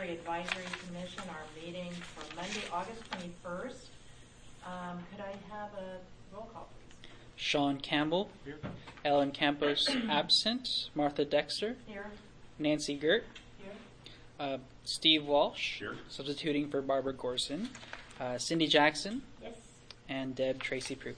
Library Advisory Commission, our meeting for Monday, August 21st. Could I have a roll call, please? Sean Campbell. Here. Ellen Campos absent. Martha Dexter. Here. Nancy Gert. Here. Steve Walsh. Here. Substituting for Barbara Gorson. Cindy Jackson. Yes. And Deb Tracy Prue.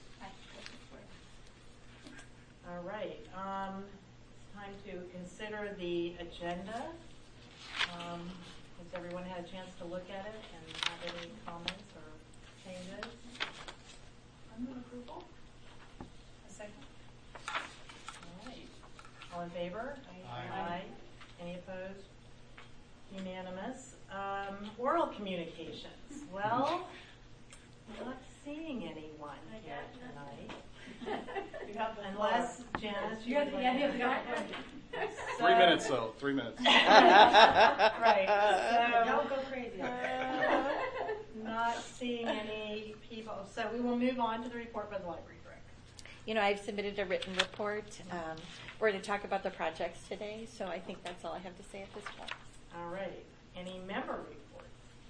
All right. It's time to consider the agenda. Has everyone had a chance to look at it and have any comments or changes? I move approval. A second. All right. All in favor? Aye. Any opposed? Unanimous. Oral communications. Well, I'm not seeing anyone here tonight. Unless, Janice, you would like to... 3 minutes, though. 3 minutes. Right. So, Don't go crazy. Not seeing any people. So we will move on to the report by the library director. I've submitted a written report. We're going to talk about the projects today, so I think that's all I have to say at this point. All right. Any member reports?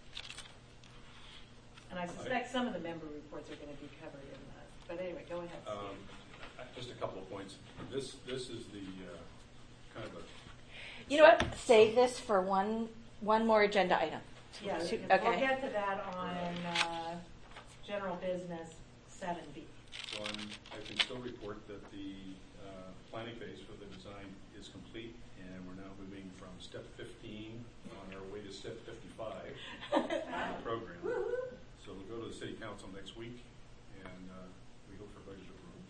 And I suspect some of the member reports are going to be covered in that. But anyway, go ahead, Steve. Just a couple of points. This is the kind of a... You know what? Save this for one more agenda item. Yeah, Okay. we'll get to that on general business 7B. So I can still report that the planning phase for the design is complete, and we're now moving from step 15 on our way to step 55 in the program. So we'll go to the city council next week, and we hope for budget approval.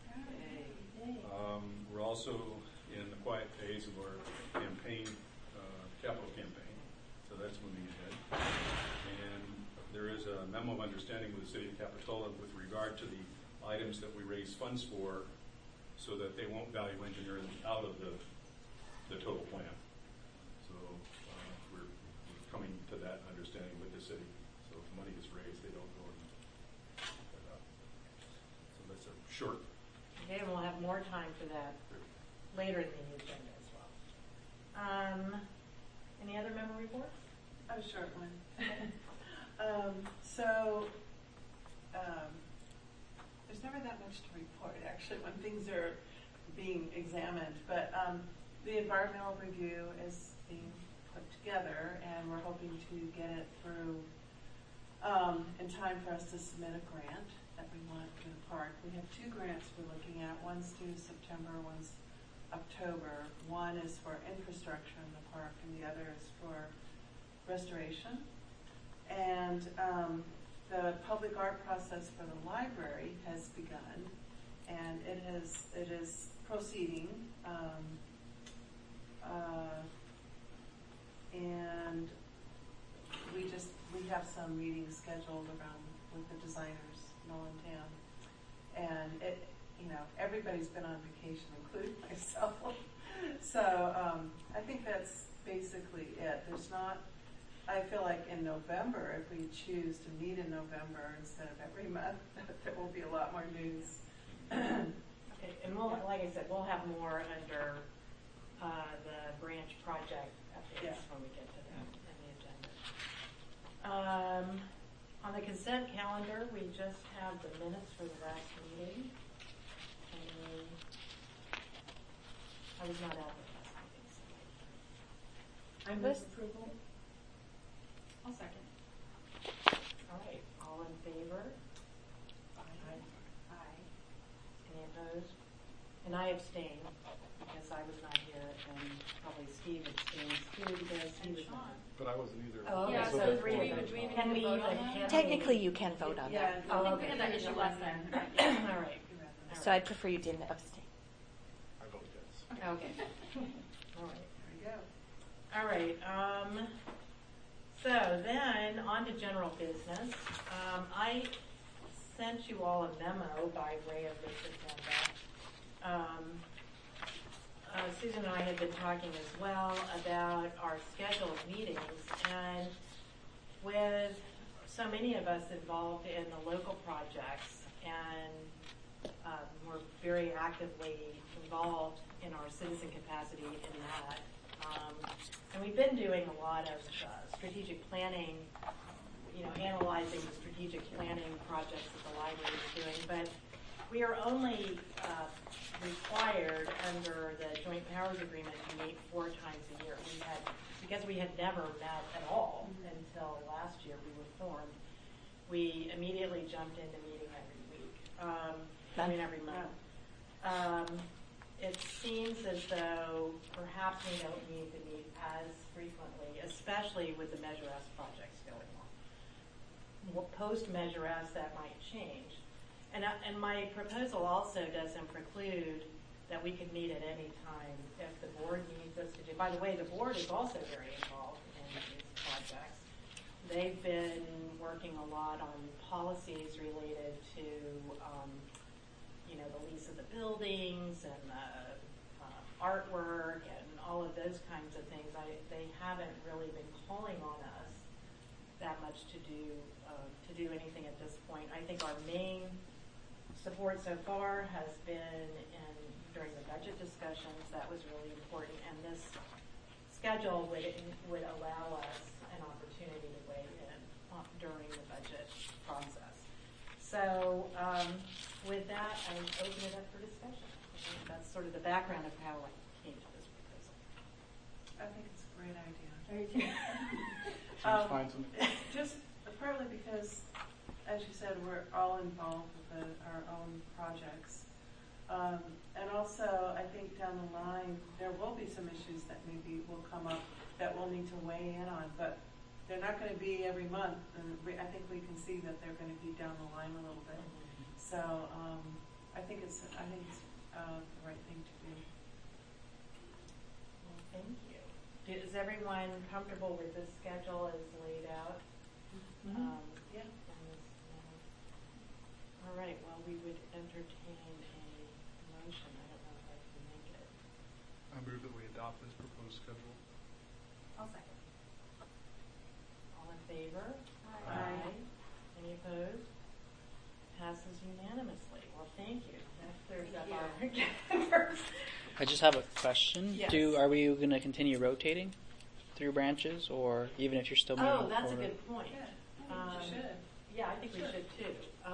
We're also in the quiet phase of our campaign, capital campaign, so that's moving ahead. And there is a memo of understanding with the city of Capitola with regard to the items that we raise funds for, so that they won't value engineer them out of the total plan. So we're coming to that understanding with the city. So if money is raised, they don't go and put that up. So that's a short. Okay, and we'll have more time for that later in the agenda as well. Any other member reports? A short one. There's never that much to report, actually, when things are being examined. But the environmental review is being put together, and we're hoping to get it through in time for us to submit a grant that we want for the park. We have 2 grants we're looking at. One's due September, one's October. One is for infrastructure in the park, and the other is for restoration. And the public art process for the library has begun, and it is proceeding. And we have some meetings scheduled around with the designers in Allentown, and everybody's been on vacation, including myself. So I think that's basically it. I feel like in November, if we choose to meet in November instead of every month, there will be a lot more news. Okay, and like I said, we'll have more under the branch project updates when we get to that in the agenda. On the consent calendar, we just have the minutes for the last meeting. I was not at the last meeting. So I move approval. I'll second. All right. All in favor? Aye. Any opposed? And I abstain because I was not here, and probably Steve abstains too because he was not. But I wasn't either. Oh, okay. Yeah, So 3 of do them. we even Can we vote on even- that? Technically, you can vote on that. Oh, I think okay. we had that issue last time. All right. So I'd prefer you didn't abstain. I vote yes. Okay. All right. There you go. All right. So then, on to general business. I sent you all a memo by way of this agenda. Susan and I had been talking as well about our scheduled meetings, and with so many of us involved in the local projects, and we're very actively involved in our citizen capacity in that. And we've been doing a lot of strategic planning, analyzing the strategic planning projects that the library is doing, but we are only required under the Joint Powers Agreement to meet 4 times a year. Because we had never met at all until last year we were formed, we immediately jumped into meeting every week. Every month. It seems as though perhaps we don't need to meet as frequently, especially with the Measure S projects going on. Post Measure S, that might change. And my proposal also doesn't preclude that we could meet at any time if the board needs us to do. By the way, the board is also very involved in these projects. They've been working a lot on policies related to the lease of the buildings and the artwork and all of those kinds of things. They haven't really been calling on us that much to do anything at this point. I think our main support so far has been during the budget discussions. That was really important, and this schedule would allow us an opportunity to weigh in during the budget process. So with that, I open it up for discussion. I think that's sort of the background of how I came to this proposal. I think it's a great idea. Very too. Just partly because, as you said, we're all involved with our own projects. And also, I think down the line, there will be some issues that maybe will come up that we'll need to weigh in on, but they're not going to be every month. And I think we can see that they're going to be down the line a little bit. So I think it's the right thing to do. Well, thank you. Is everyone comfortable with this schedule as laid out? Yeah. All right. Well, we would entertain a motion. I don't know if I can make it. I move that we adopt this proposed schedule. I'll second. All in favor? Aye. Any opposed? Passes unanimously. Well, thank you. That clears up our I just have a question. Yes. Are we going to continue rotating through branches, or even if you're still moving Oh, that's a forward? good point. I think you should. Yeah, I think we should too.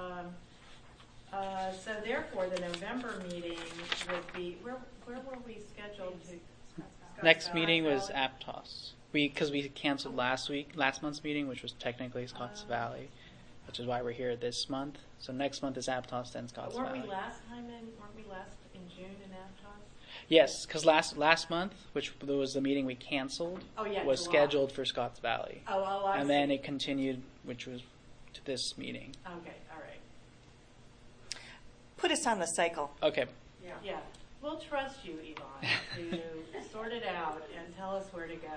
So therefore, the November meeting would be, where were we scheduled to? Next meeting was Aptos. Because we canceled last month's meeting, which was technically Scotts Valley, which is why we're here this month. So next month is Aptos, then Scotts Weren't Valley. we last in June in Aptos? Yes, because last month, which was the meeting we canceled, Oh, yeah, was July. scheduled for Scotts Valley. Oh, I And see. then it continued, which was to this meeting. Okay, all right. Put us on the cycle. Okay. Yeah. We'll trust you, Yvonne, to sort it out and tell us where to go.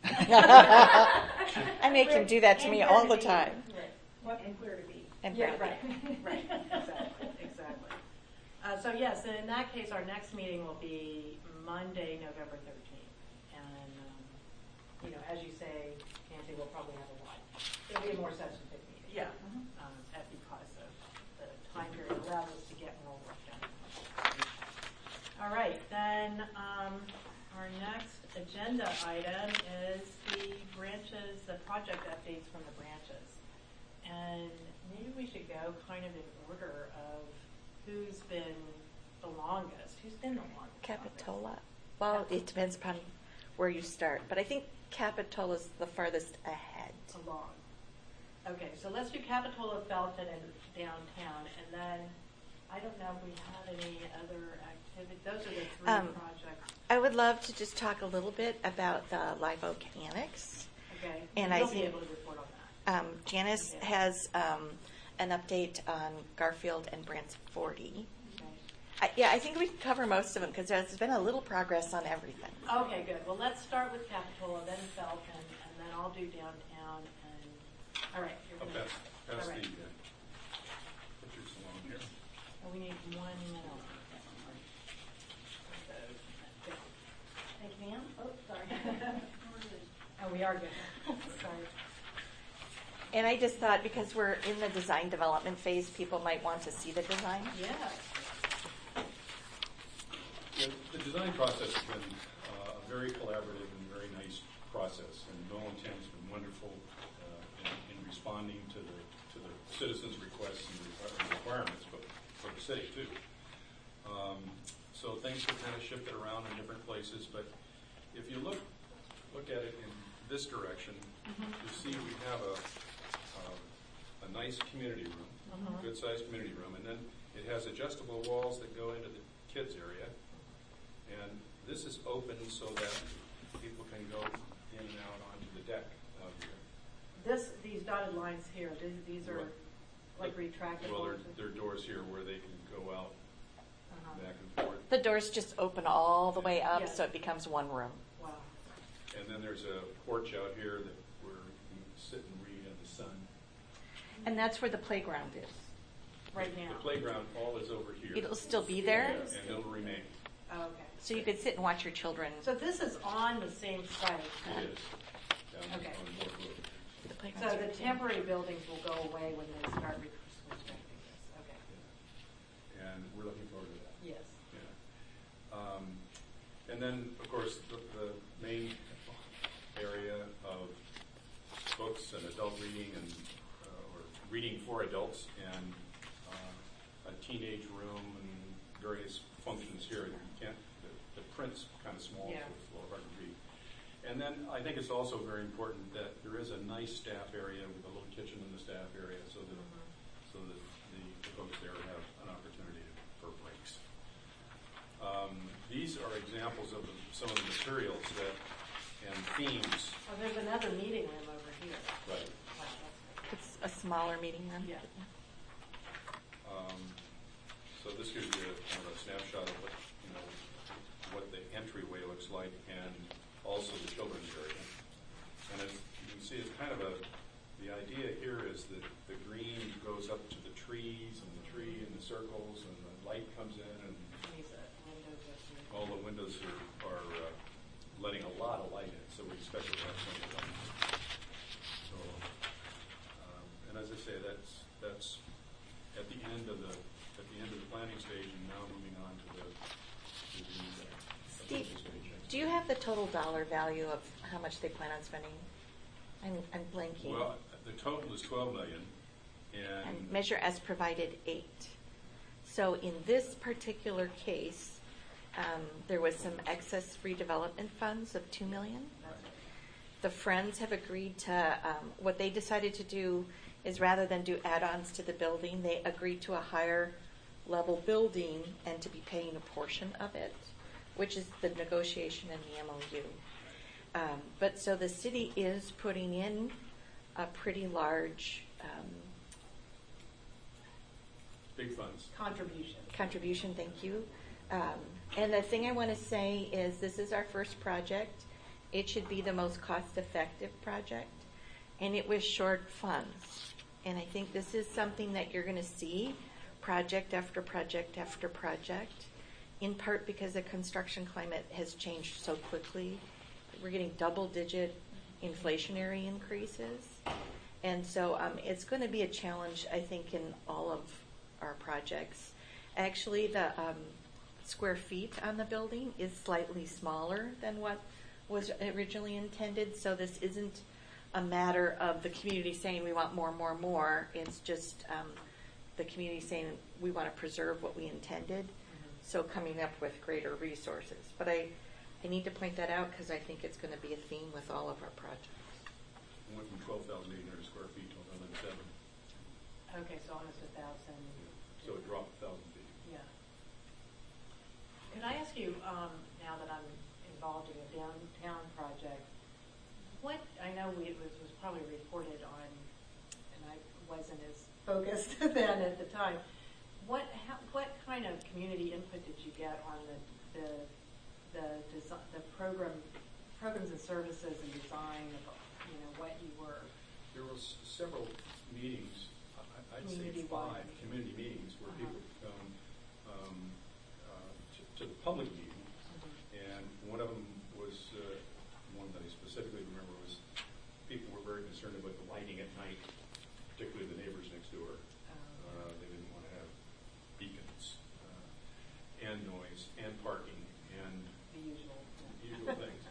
I make him do that to me all the time. Right. What and where to be. And Yeah, Brandy. right, exactly. So yes, in that case, our next meeting will be Monday, November 13th. And, as you say, Nancy, we'll probably have a lot. It'll be a more substantive meeting. Yeah. Because of the time period allows us to get more work done. All right, then our next agenda item is the project updates from the branches. And maybe we should go kind of in order of who's been the longest. Who's been the longest? Capitola. Well, it depends upon where you start, but I think Capitola's the farthest ahead. Along. Okay, so let's do Capitola, Felton, and downtown, and then I don't know if we have any other activity. Those are the three projects. I would love to just talk a little bit about the Live Oak Annex. Okay, And you'll I be think able to report on that. Janice Okay. has an update on Garfield and Brant's 40. Okay. I think we can cover most of them because there's been a little progress on everything. Okay, good. Well, let's start with Capitola, then Felton, and then I'll do downtown. And all right, you're I'll gonna. pass all the right. pictures along here. Oh, we need 1 minute. Thank you, ma'am. Oh, sorry. Oh, we are good. Sorry. And I just thought because we're in the design development phase, people might want to see the design. Yeah. The design process has been very collaborative and very nice process, and Nolan Tam's been wonderful in responding to the citizens' requests and requirements for the city too. So things have kind of shifted around in different places, but if you look at it in this direction, you see we have a nice community room, good-sized community room, and then it has adjustable walls that go into the kids' area, and this is open so that people can go in and out onto the deck out here. These dotted lines here, these are like retractable. Well, there are doors here where they can go out back and forth. The doors just open all the way up, Yes. so it becomes one room. Wow. And then there's a porch out here that where you can sit and read in the sun. And that's where the playground is. Right now. The playground all is over here. It'll still be there, Yeah, and it'll remain. Oh, okay. so you could sit and watch your children. So this is on the same site. It is. Down Okay. on North Road. The So playground's the right there. temporary buildings will go away when they start restricting this. Okay. Yeah. And we're looking forward to that. Yes. Yeah. And then, of course, the main area of books and adult reading and or reading for adults and a teenage room and various functions here. You can't. The print's kind of small, Yeah. so it's a little hard to read. And then I think it's also very important that there is a nice staff area with a little kitchen in the staff area, so that the folks there have an opportunity for breaks. These are examples of some of the materials and themes. Oh, there's another meeting room over here. Right. Wow, that's It's a smaller meeting room. Yeah. So this gives you kind of a snapshot of what the entryway looks like, and also the children's area. And as you can see, it's kind of the idea here is that the green goes up to the trees and the tree and the circles, and the light comes in, and these windows up here. all the windows are letting a lot of light in, so we expect to have plenty of light. So, and as I say, that's at the end of the planning stage, and now moving on to the Steve, stage. do you have the total dollar value of how much they plan on spending? I'm blanking. Well, the total is $12 million, And measure as provided 8. So in this particular case, there was some excess redevelopment funds of $2 million. The Friends have agreed to, what they decided to do is rather than do add-ons to the building, they agreed to a higher level building and to be paying a portion of it, which is the negotiation in the MOU. But so the city is putting in a pretty large big funds. Contribution. Thank you. And the thing I want to say is this is our first project. It should be the most cost-effective project, and it was short funds. And I think this is something that you're going to see project after project after project, in part because the construction climate has changed so quickly. We're getting double-digit inflationary increases. And so it's going to be a challenge, I think, in all of our projects. Actually, the square feet on the building is slightly smaller than what was originally intended. So this isn't a matter of the community saying we want more, more, more. It's just the community saying we want to preserve what we intended. So coming up with greater resources. But I need to point that out because I think it's going to be a theme with all of our projects. It went from 12,800 square feet to 11,700. Okay, so almost 1,000. So it dropped 1,000 feet. Yeah. Can I ask you, now that I'm involved in a downtown project, I know it was probably reported on, and I wasn't as focused then at the time. What kind of community input did you get on the programs and services and design of what you were? There was several meetings, I'd say Community-wide 5 community meetings where people could come to the public meeting, and one of them was, one that I specifically remember was people were very concerned about the lighting at night, particularly the neighbors next door. They didn't want to have beacons and noise and parking and The usual. usual things.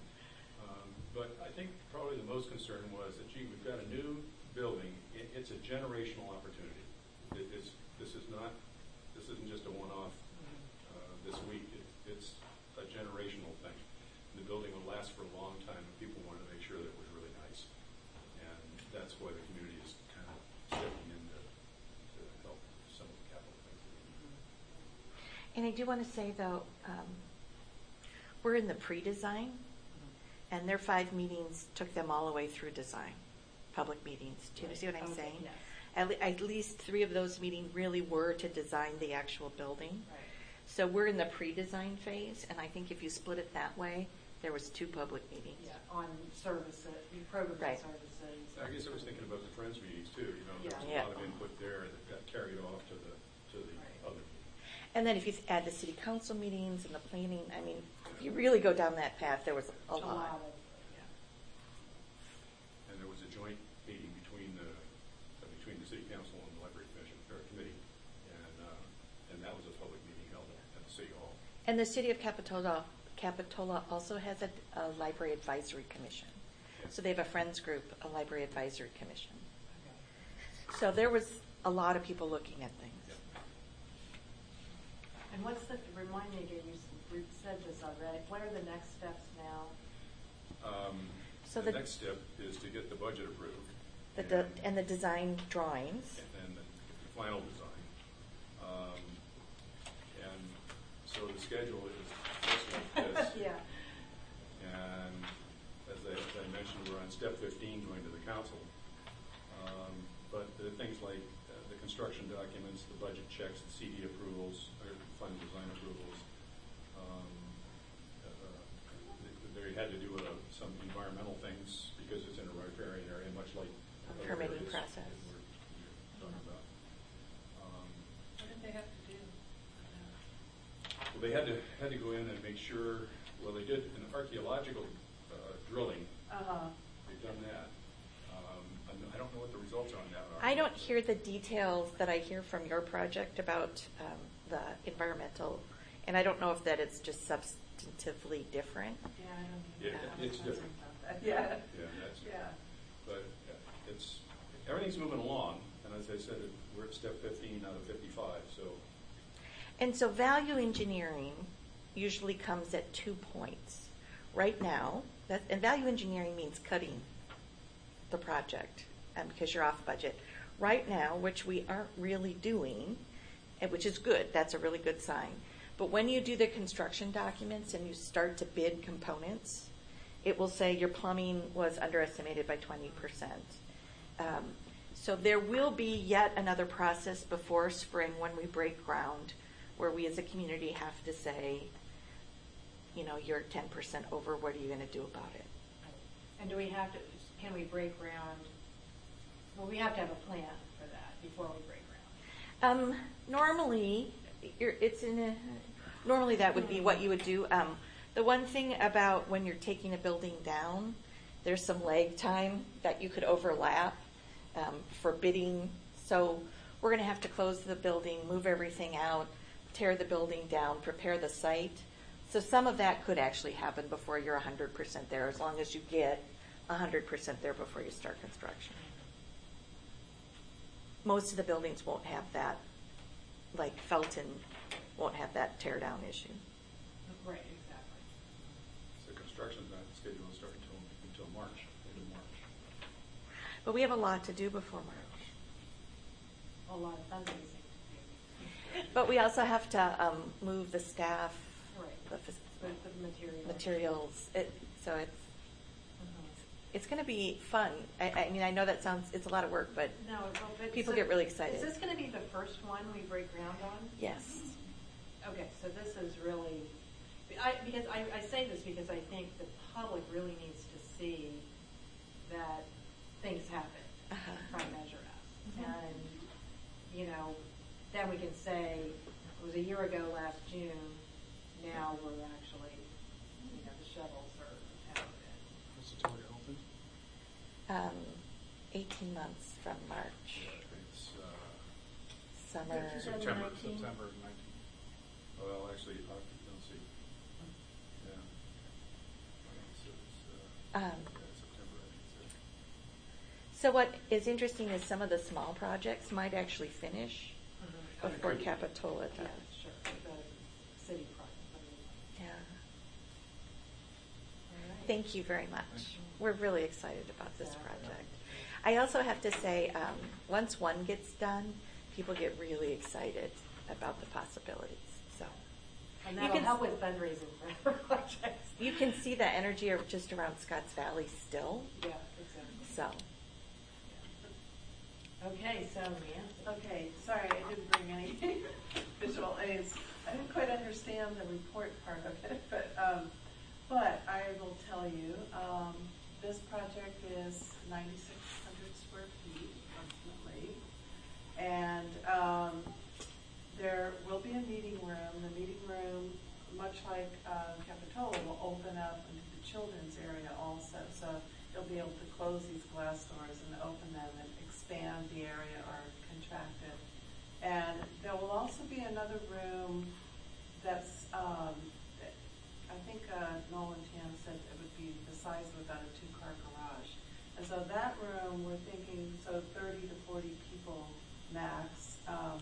concern was that, gee, we've got a new building. It's a generational opportunity. This isn't just a one-off this week. It's a generational thing. And the building will last for a long time, and people wanted to make sure that it was really nice. And that's why the community is kind of stepping in to help some of the capital things. And I do want to say, though, we're in the pre-design, and their 5 meetings took them all the way through design, public meetings. Do you see what I'm Okay, saying? yes. At least 3 of those meetings really were to design the actual building. Right. So we're in the pre-design phase, and I think if you split it that way, there was 2 public meetings. Yeah, on services, programs Right. and services. I guess I was thinking about the Friends meetings too. You know, there was Yeah. a lot of input there that got carried off to the Right. other meetings. And then if you add the city council meetings and the planning, I mean, if you really go down that path, there was a lot. of, yeah. And there was a joint meeting between the city council and the library commission or committee, and that was a public meeting held at the city hall. And the city of Capitola also has a library advisory commission. So they have a friends group, a library advisory commission. Okay. So there was a lot of people looking at things. And what's remind me again, you said this already, what are the next steps now? So the the- next step is to get the budget approved. And the design drawings. And the final design. And so the schedule is just like this. Yeah. And as I mentioned, we're on step 15 going to the council. But the things like the construction documents, the budget checks, the CD approvals, or final design approvals, they had to do some environmental things because it's in a riparian area, much like other Permitting areas process. that we're talking about. What did they have to do? Well, they had to go in and make sure. Well, they did an archaeological drilling. They've done that. I don't know what the results on that are. I don't hear the details that I hear from your project about the environmental, and I don't know if that it's just substantively different. Yeah, I don't Yeah, know. it's different. Yeah. Yeah, that's. Yeah. But it's everything's moving along, and as I said, we're at step 15 out of 55. So. And so value engineering usually comes at 2 points. Right now, and value engineering means cutting the project because you're off budget. Right now, which we aren't really doing, and which is good, that's a really good sign. But when you do the construction documents and you start to bid components, it will say your plumbing was underestimated by 20%. So there will be yet another process before spring when we break ground where we as a community have to say, you know, you're 10% over, what are you going to do about it? And do we have to, can we break ground? Well, we have to have a plan for that before we break ground. Normally, normally that would be what you would do. The one thing about when you're taking a building down, there's some lag time that you could overlap for bidding. So we're going to have to close the building, move everything out, tear the building down, prepare the site. So some of that could actually happen before you're 100% there, as long as you get 100% there before you start construction. Most of the buildings won't have that, like Felton won't have that tear down issue. Right, exactly. So construction's not scheduled to start until March, end of March. But we have a lot to do before March. A lot of fundraising to do. But we also have to move the staff, Right. The material. materials. So it's Mhm. it's going to be fun. I mean, I know that it's a lot of work, but No, but people so get really excited. Is this going to be the first one we break ground on? yes. Okay, so this is really, because I say this because I think the public really needs to see that things happen by Measure F. Mhm. And, you know, then we can say, it was a year ago last June, now we're actually, you know, the shovels are out. What's the target open? 18 months from March, It's summer. Yeah, September 2019. 19. well, actually, let's see. Yeah. So it's, Um, yeah, September, I think. So what is interesting is some of the small projects might actually finish before Capitola Yeah, does. sure, the city project. Yeah. All right. Thank you very much. Thank We're really excited about this Exactly. project. I also have to say, once one gets done, people get really excited about the possibilities. So And You that'll can- help with fundraising for other projects. you can see the energy just around Scotts Valley still. Yeah, exactly. So Okay, so Nancy. Okay, sorry, I didn't bring any visual aids. I didn't quite understand the report part of it, but I will tell you, this project is 9,600 square feet approximately. And there will be a meeting room. The meeting room, much like Capitola, will open up into the children's area also. So you'll be able to close these glass doors and open them and expand the area or contract it. And there will also be another room that's, I think Nolan Tam said it would be the size of about a 2-car garage. And so that room, we're thinking, 30 to 40 people max.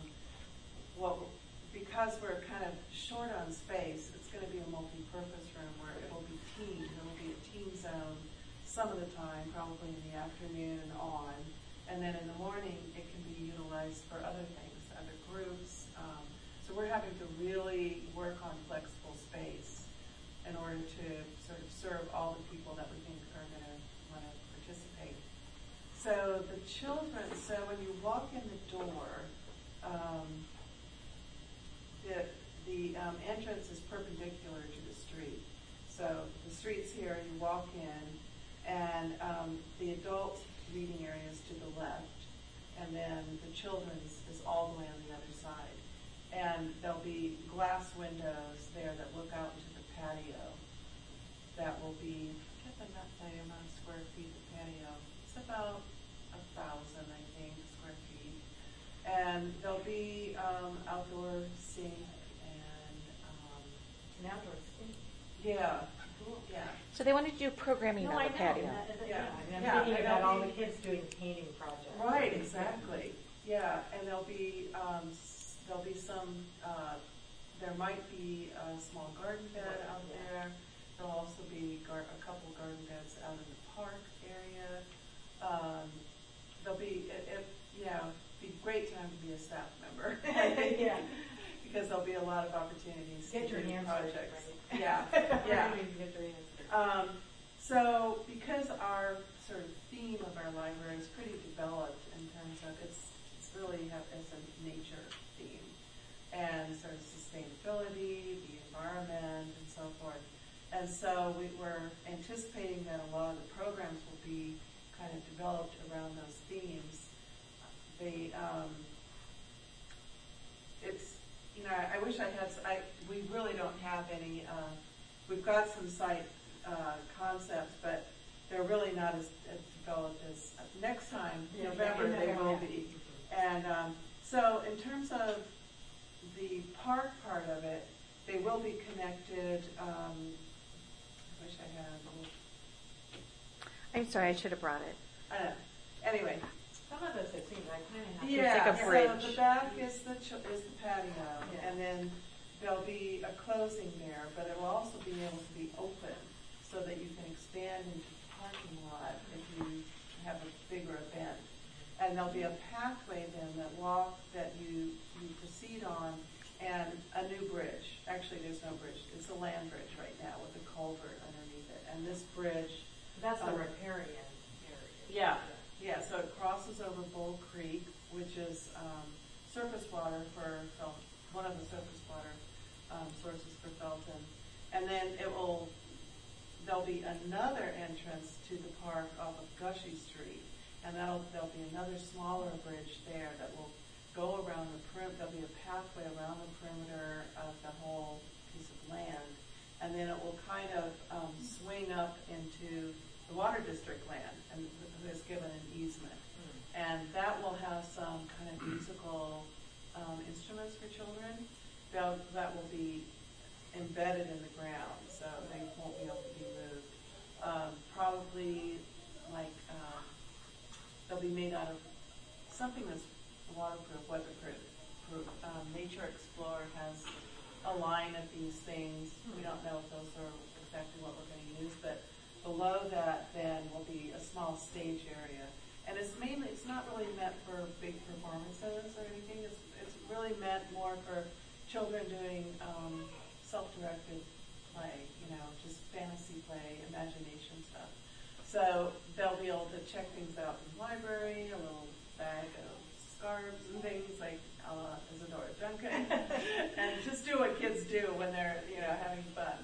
Because we're kind of short on space, it's going to be a multi-purpose room where it will be teamed. There will be a team zone some of the time, probably in the afternoon on. And then in the morning, it can be utilized for other things, other groups. So we're having to really work on flexible space in order to sort of serve all the people that we think are going to want to participate. So the children, so when you walk in the door, the entrance is perpendicular to the street. So the street's here, you walk in, and the adult reading area is to the left, and then the children's is all the way on the other side. And there'll be glass windows there that look out into the patio. That will be, I forget the amount of square feet the patio. It's about 1,000, I think, square feet. And there'll be outdoor sink and An outdoor sink. yeah. so they wanted to do programming No, on I the know. patio. Yeah, I mean, Yeah, I'm thinking and about all that'll the be- kids doing painting projects. Right, exactly. Yeah, and there'll be some. There might be a small garden bed out there. There'll also be a couple garden beds out in the park area. There'll be it'd be a great time to be a staff member. Yeah. Because there'll be a lot of opportunities Get to your do hands projects. dirty, Yeah, right? yeah. Really get your hands dirty. So because our sort of theme of our library is pretty developed in terms of it's really it's a nature theme and sort of sustainability, the environment, and so forth. And so we were anticipating that a lot of the programs will be kind of developed around those themes. It's, I wish I had, we really don't have any, we've got some site concepts, but they're really not as developed as next time, Yeah, November, in they will November, be. And so in terms of the park part of it, they will be connected, I wish I had a little, I'm sorry, I should have brought it. I don't know. Anyway, Some of us, it seems, I kind of have. yeah, like a so bridge. the back is the patio, Yeah. and then there'll be a closing there, but it will also be able to be open so that you can expand into the parking lot if you have a bigger event. And there'll be a pathway then that you proceed on, and a new bridge. Actually, there's no bridge. It's a land bridge right now with a culvert underneath it. And this bridge, That's the riparian yeah, area. so it crosses over Bull Creek, which is surface water for one of the surface water sources for Felton. And then there'll be another entrance to the park off of Gushy Street. And there'll be another smaller bridge there that will go around the perimeter. There'll be a pathway around the perimeter of the whole piece of land. And then it will kind of swing up into the water district land, and who is given an easement. And that will have some kind of musical instruments for children. That will be embedded in the ground, so they won't be able to be moved. Probably like there'll something that's waterproof, weatherproof. Nature Explorer has a line of these things. We don't know if those are exactly what we're going to use, but below that then will be a small stage area. And it's not really meant for big performances or anything. It's really meant more for children doing self-directed play, just fantasy play, imagination stuff. So they'll be able to check things out in the library, a little bag of scarves and things like Isadora Duncan, and just do what kids do when they're, having fun.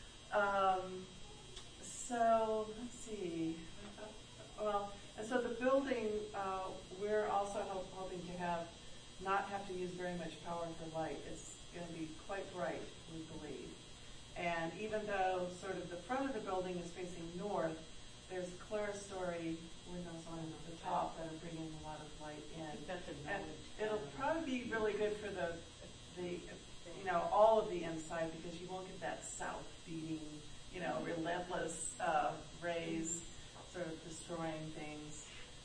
So let's see. And so the building, we're also hoping to not have to use very much power for light. It's going to be quite bright, we believe. And even though sort of the front of the building is facing north, there's clerestory windows on the top that are bringing a lot of light in. And it'll probably be really good for the all of the inside, because you won't get that south beating, relentless rays sort of destroying things.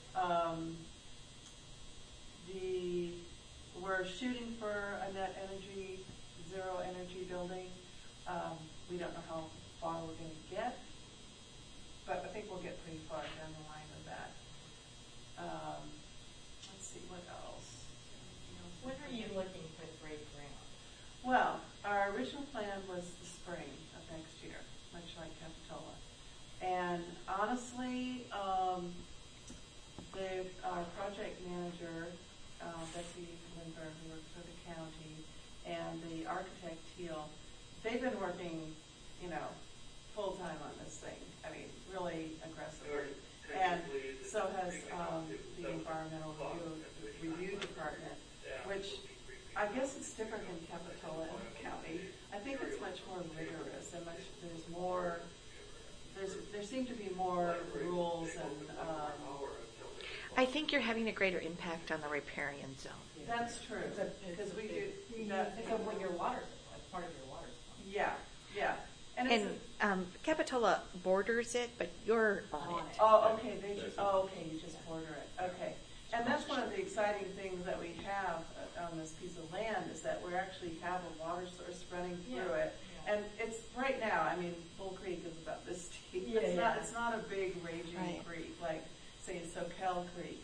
We're shooting for a net energy, zero energy building. We don't know how far we're going to get, but I think we'll get pretty far down the line with that. Let's see, what else? When are you looking to break ground? Well, our original plan was the spring of next year, much like Capitola. And honestly, our project manager, Betsy Lindbergh, who works for the county, and the architect, Teal, they've been working, full time on this thing. I mean, really aggressively. And so has the environmental review department, which I guess it's different than Capitola County. I think it's much more rigorous and there seem to be more rules and. I think you're having a greater impact on the riparian zone. That's true, because we do. Think of when your water, part of your water. Yeah. And Capitola borders it, but you're on it. Oh, okay. You just border it. Okay. And that's one of the exciting things that we have on this piece of land, is that we actually have a water source running through it. Yeah. And it's right now, Bull Creek is about this deep. It's not a big raging creek like, say, Soquel Creek.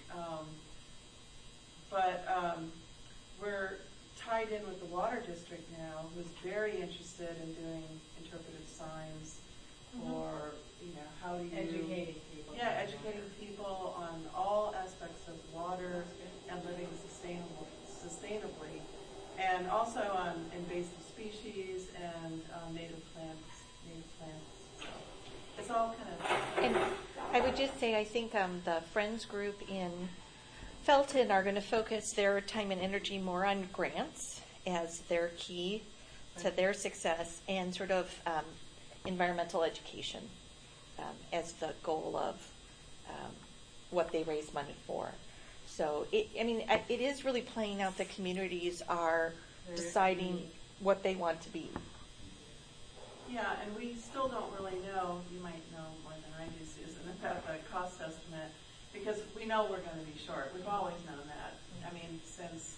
But we're tied in with the Water District now, who's very interested in doing interpretive signs for, how do you... Educating people. Yeah, educating people on all aspects of water and living sustainably, and also on invasive species and native plants. So it's all kind of... And I would just say, I think the Friends group in Felton are going to focus their time and energy more on grants as their key to their success, and sort of environmental education as the goal of what they raise money for. So, it is really playing out that communities are deciding what they want to be. Yeah, and we still don't really know, you might know more than I do, Susan, about the cost estimate, because we know we're going to be short. We've always known that. Since,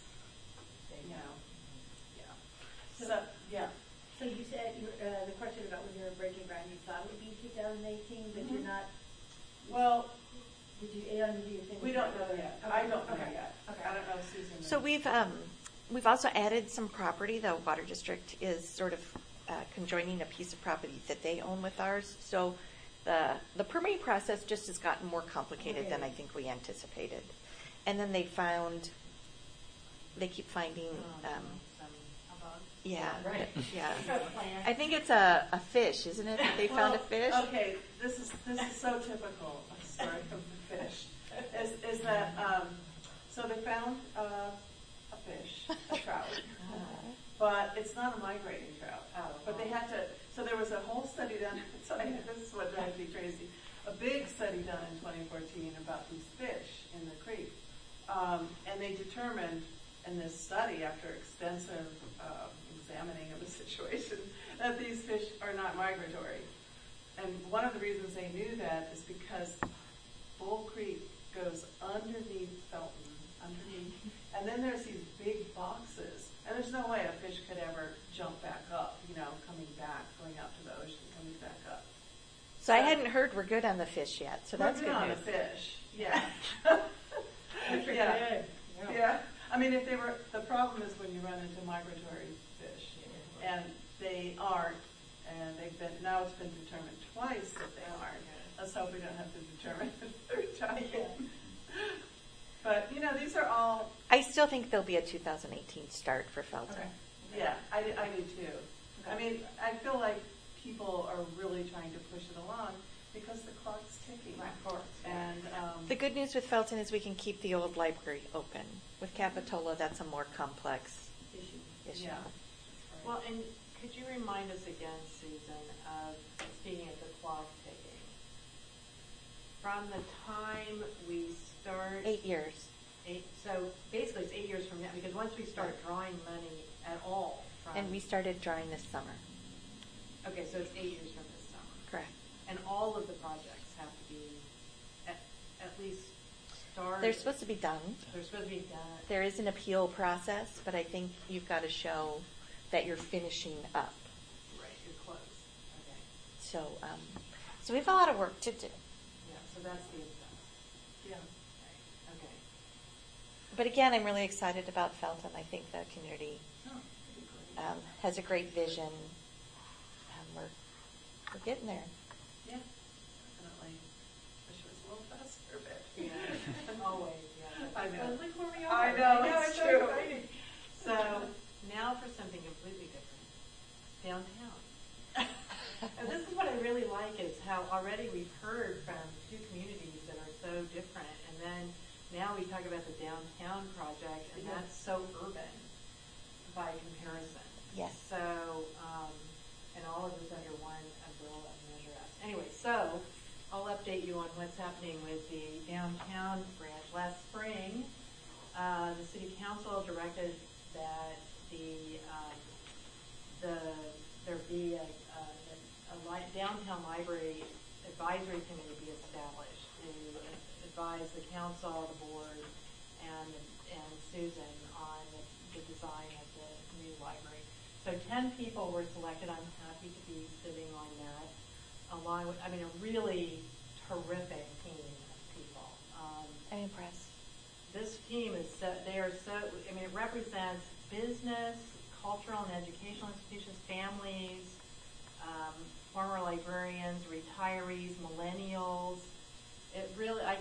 So you said the question about when you were breaking ground, you thought it would be 2018, but you're not. Well, did you do your thing? We don't know yet. Okay. I don't know yet. Okay. I don't know, Susan. So we've also added some property. The Water District is sort of conjoining a piece of property that they own with ours. So the permitting process just has gotten more complicated than I think we anticipated. And then they keep finding. Yeah, Right. yeah. I think it's a fish, isn't it? That they found a fish. Okay, this is so typical. Sorry, of the fish. Is that so they found a fish, a trout, but it's not a migrating trout. But they had to. So there was a whole study done. This is what drives me crazy. A big study done in 2014 about these fish in the creek, and they determined in this study, after extensive examining of the situation, that these fish are not migratory. And one of the reasons they knew that is because Bull Creek goes underneath Felton, underneath. And then there's these big boxes, and there's no way a fish could ever jump back up, coming back, going out to the ocean, coming back up. So I hadn't heard we're good on the fish yet, so that's We're good good on news. the fish, yeah. That's Yeah. good. Yeah, I mean, the problem is when you run into migratory fish, and they aren't, and now it's been determined twice that they aren't. Let's hope we don't have to determine the third time. But, these are all, I still think there'll be a 2018 start for Felton. yeah, I do too. I mean, I feel like people are really trying to push it along because the clock's ticking. Of course. And, The good news with Felton is we can keep the old library open. With Capitola, that's a more complex issue. yeah. Well, and could you remind us again, Susan, of, speaking of the clock ticking, from the time we start... 8 years. So basically it's 8 years from now, because once we start drawing money at all from... And we started drawing this summer. Okay, so it's 8 years from this summer. Correct. And all of the projects have to be at least started. They're supposed to be done. They're supposed to be done. There is an appeal process, but I think you've got to show that you're finishing up. Right, you're close. Okay. So we have a lot of work to do. Yeah, so that's the intent. Yeah. Okay. But again, I'm really excited about Felton. I think the community Oh, that'd be great. has a great vision. We're getting there. Yeah, definitely. Wish it was a little faster, but. Yeah, always, yeah. I know. Look where we are. I know, it's so true. exciting. So now for something completely different. Downtown. And this is what I really like is how already we've heard from two communities that are so different. And then now we talk about the downtown project, and that's so urban by comparison. Yes. So, and all of this under one umbrella of Measure S. Anyway, so I'll update you on what's happening with the downtown branch. Last spring, the city council directed that there be a downtown library advisory committee be established to advise the council, the board, and Susan on the design of the new library. So 10 people were selected. I'm happy to be sitting on that, along with, a really terrific team of people. I'm impressed. This team is it represents business, cultural and educational institutions, families, former librarians, retirees, millennials. It really, I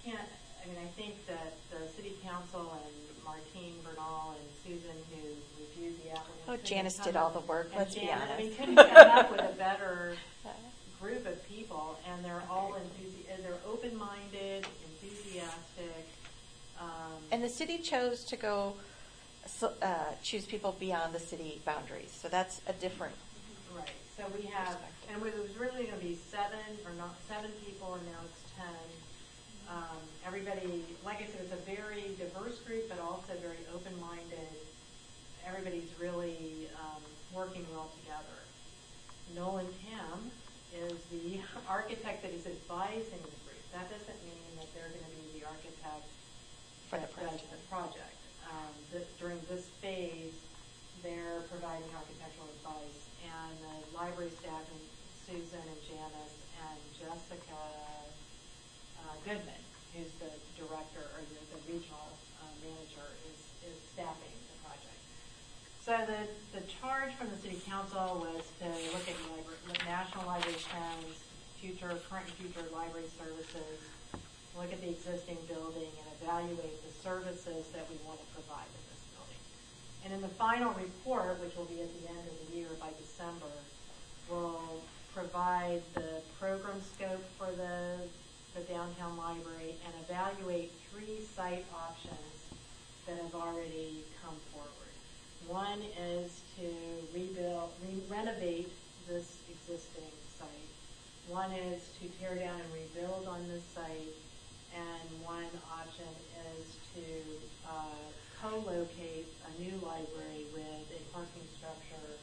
think that the city council and Martine Bernal and Susan, who reviewed the applicants. Oh, Janice did all the work, let's be honest. Couldn't come up with a better group of people, and they're all they're open-minded, enthusiastic. And the city chose to go choose people beyond the city boundaries, so that's a different. Right. So we have, and it was really going to be 7 people, and now it's 10. Everybody, like I said, it's a very diverse group, but also very open-minded. Everybody's really working well together. Nolan Tam is the architect that is advising the group. That doesn't mean that they're going to be the architect For the that does the project. During this phase, they're providing architectural advice, and the library staff, and Susan and Janice and Jessica Goodman, who's the director or the regional manager, is staffing the project. So the charge from the city council was to look at national library trends, current and future library services, look at the existing building, and evaluate the services that we want to provide in this building. And in the final report, which will be at the end of the year by December, we'll provide the program scope for the downtown library and evaluate 3 site options that have already come forward. One is to renovate this existing site. One is to tear down and rebuild on this site. And one option is to co-locate a new library with a parking structure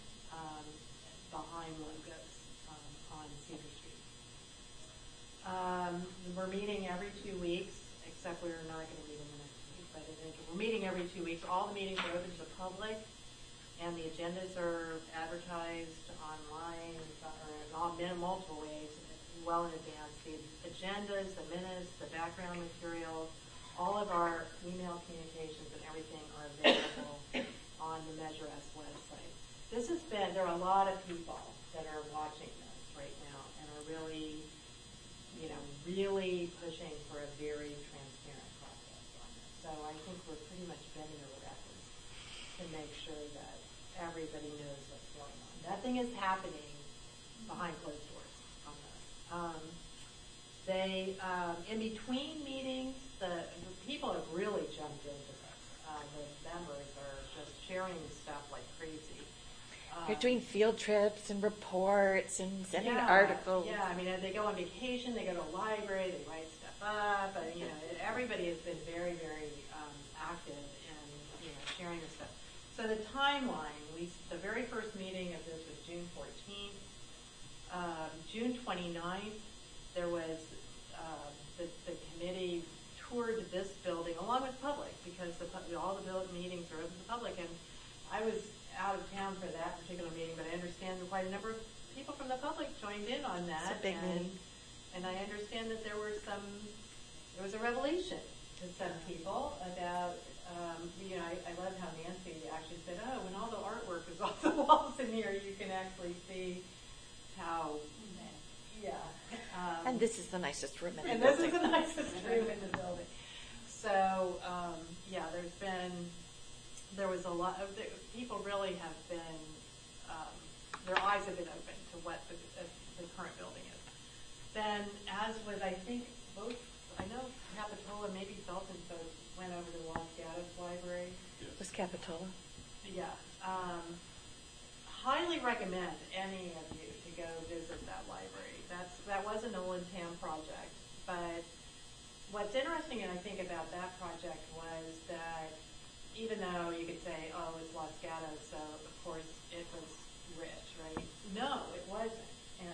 behind Logos on Cedar Street. We're meeting every 2 weeks, except we're not going to meet in the next week. but we're meeting every 2 weeks. All the meetings are open to the public, and the agendas are advertised online or in multiple ways well in advance. The agendas, the minutes, the background materials, all of our email communications and everything are available on the Measure S website. There are a lot of people that are watching this right now and are really, really pushing for a very transparent process on this. So I think we're pretty much bending over backwards to make sure that everybody knows what's going on. Nothing is happening behind closed doors on this. In between meetings, the people have really jumped into this. The members are just sharing stuff like crazy. They're doing field trips and reports and sending Yeah, articles. Yeah, I mean, they go on vacation, they go to a library, they write stuff up. Everybody has been very, very active in sharing this stuff. So the timeline, the very first meeting of this was June 14th. June 29th, there was the committee toured this building along with public because all the meetings are open to the public. And I was out of town for that particular meeting, but I understand that quite a number of people from the public joined in on that. It's a big meeting. And I understand that there was a revelation to some people about, I love how Nancy actually said, when all the artwork is off the walls in here, you can actually see how, And this is the nicest room in the and building. this is the nicest room in the building. So, there was a lot of, people really have been, their eyes have been open to what the current building is. Then, as with, I think, I know Capitola, maybe Felton folks went over to the Los Gatos Library. Yes. Was Capitola? Yeah. Highly recommend any of you to go visit that library. That was a Nolan Tam project, but what's interesting, and I think about that project was that even though you could say, it's Los Gatos, so of course it was rich, right? No, it wasn't. And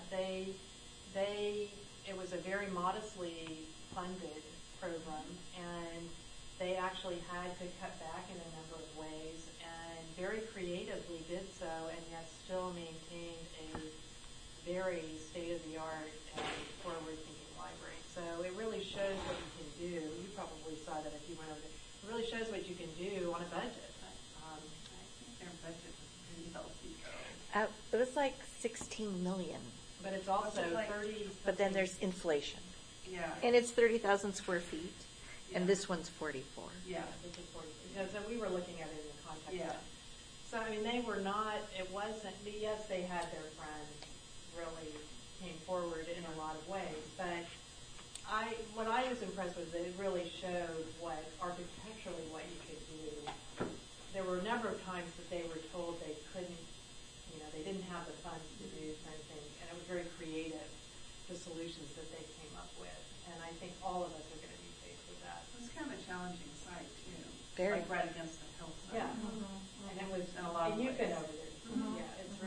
it was a very modestly funded program, and they actually had to cut back in a number of ways, and very creatively did so, and yet still maintained a very state-of-the-art and forward-thinking library. So it really shows what you can do. You probably saw that if you went over there. It really shows what you can do on a budget. I think their budget was pretty healthy, though. It was like $16 million. But it's also Was it like- 30. But then there's inflation. Yeah. And it's 30,000 square feet, and Yeah. this one's 44. Yeah. This is 40. So we were looking at it in the context of Yeah. that. So, I mean, they were not, it wasn't, yes, they had their friends really came forward in a lot of ways, but what I was impressed with, it really showed architecturally what you could do. There were a number of times that they were told they couldn't, they didn't have the funds to do certain things, and it was very creative, the solutions that they came up with. And I think all of us are going to be faced with that. It was kind of a challenging site, too. Very. Like right against the hillside. Yeah. And it was, In a lot of and you've been ways. over there. Mhm. Yeah, it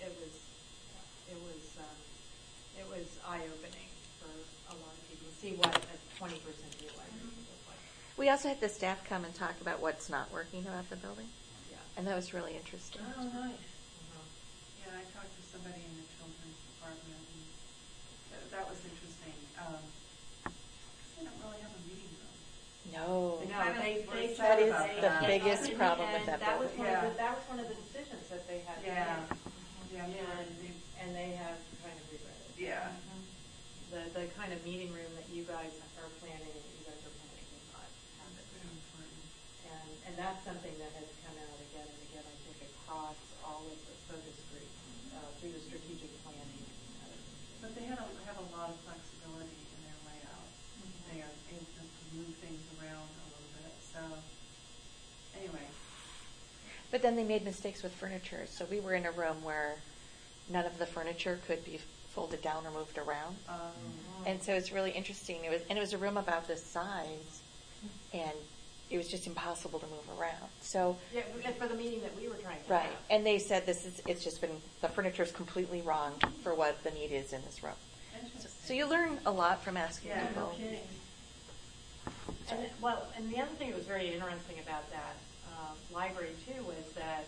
was eye-opening for a lot of people to see what a 20% new library could look like. We also had the staff come and talk about what's not working about the building, Yeah. and that was really interesting. Oh, nice. Mhm. Yeah, I talked to somebody in the children's department, and that was interesting. They don't really have a meeting room. No. No, kind of they were said sad is about the that. biggest in the problem end, with that that was building. one of Yeah. that was one of the decisions that they had to Yeah. make. Yeah, And they have kind of regretted. yeah. The kind of meeting room that you guys are planning and that you guys are planning will not happen. Very important. And that's something that has come out again and again, I think, across all of the focus groups through the strategic planning. But they have a lot of flexibility in their layout. They are able to move things around a little bit. So, anyway. But then they made mistakes with furniture, so we were in a room where none of the furniture could be folded down or moved around. And so it's really interesting. It was a room about this size, and it was just impossible to move around. So Yeah, for the meeting that we were trying to right, have. and they said it's just been the furniture is completely wrong for what the need is in this room. Interesting. So you learn a lot from asking Yeah, no people. kidding. project. And the other thing that was very interesting about that library too was that